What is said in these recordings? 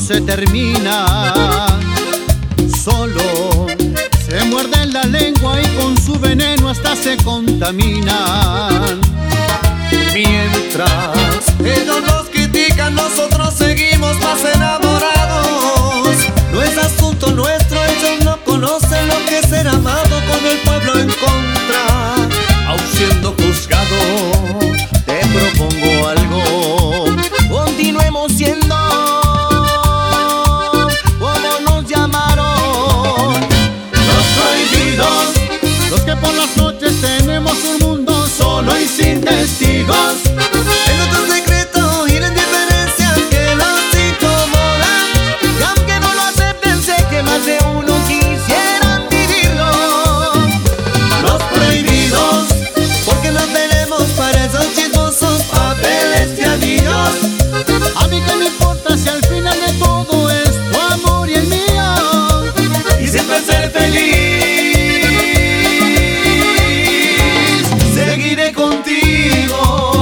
se termina. Solo se muerden la lengua y con su veneno hasta se contaminan. Mientras ellos nos critican, nosotros seguimos más enamorados. No es asunto nuestro, ellos no conocen lo que es ser amado con el pueblo en contra. Aun siendo juzgado, te propongo algo. Continuemos siendo como nos llamaron los prohibidos, los que por las noches tenemos un mundo solo y sin testigos. En nuestro secreto y la indiferencia que los incomoda, y aunque no lo acepten, sé que más de uno quisieran vivirlo. Los prohibidos, porque nos veremos para esos chismosos papeles de adiós. a mí que me importa si al final de todo es tu amor y el mío, Y siempre ser feliz, seguiré contigo.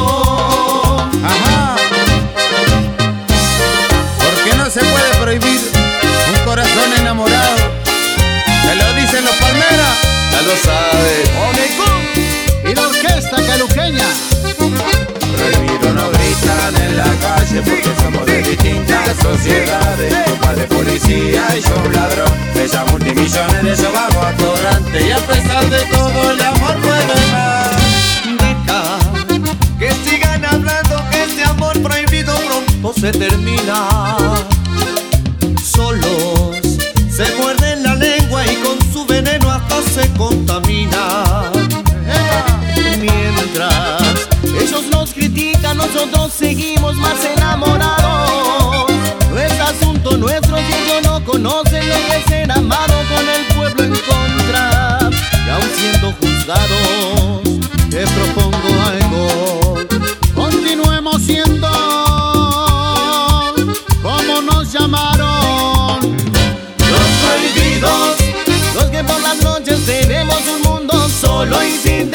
Ajá. ¿Por qué no se puede prohibir un corazón enamorado? ¿Te lo dicen los Palmeras? Ya lo sabes. y la orquesta caluqueña. Prohibido no gritan en la calle porque somos de distintas sociedades. Tu padre policía y yo un ladrón. Ella multimillonaria, yo vago atorrante. Y a pesar de todo el amor puede más. Deja que sigan hablando que este amor prohibido pronto se termina. Solos se muerden la lengua y con su veneno hasta se contamina. Mientras ellos nos critican, nosotros seguimos más enamorados. No es asunto nuestro si ellos no conocen lo que es ser amado con el pueblo en contra. Y aun siendo juzgados, Te propongo algo. Continuemos siendo como nos llamaron. los prohibidos, los que por las noches tenemos un mundo solo y sin